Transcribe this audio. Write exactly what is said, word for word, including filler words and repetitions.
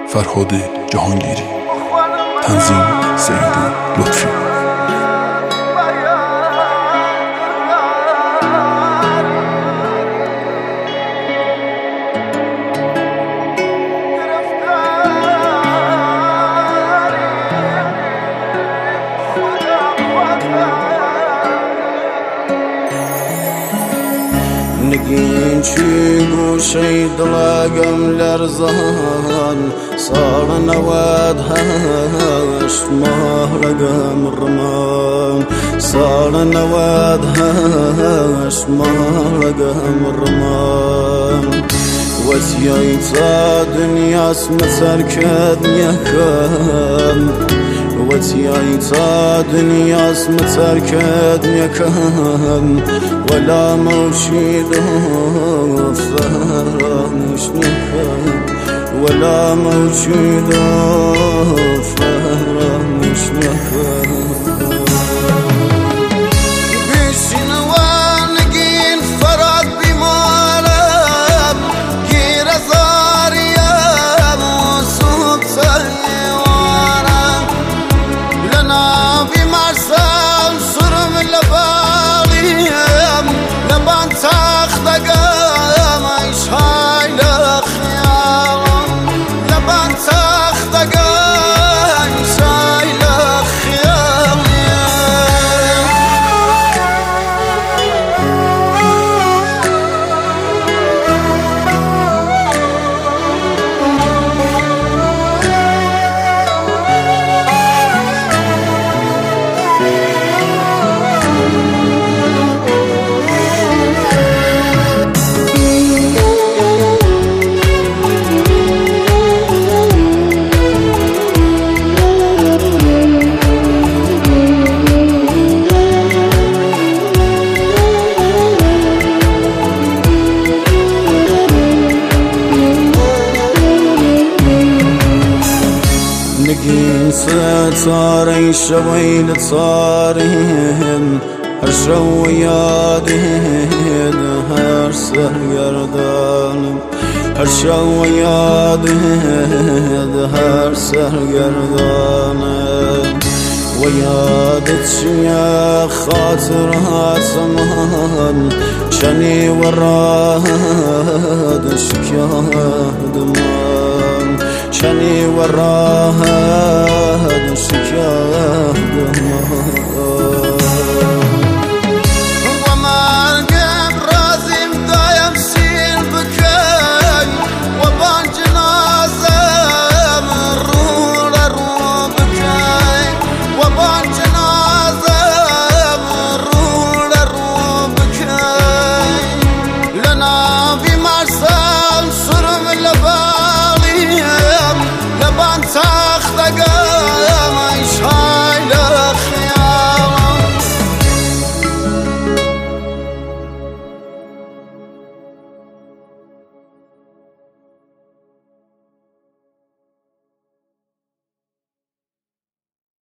فرهاد جهانگیری. تنظیم سعید لطفی. نگین چی گوشی دلگم لرزان صار نواد هشت ماه رقم رمان صار نواد هشت ماه رقم رمان وتياي تا دنيا اسمتر كدنيا كان وتياي تا دنيا اسمتر كدنيا كان ولا موشيد فرامش نكان ولا موشيد فرامش نكان نگین ستاره شویل تاریم هر شو یادید هر سرگردانم هر شو یادید هر سرگردانم و یادت شیا خاطرها زمان چنی وراد شکاهد من شنی وراها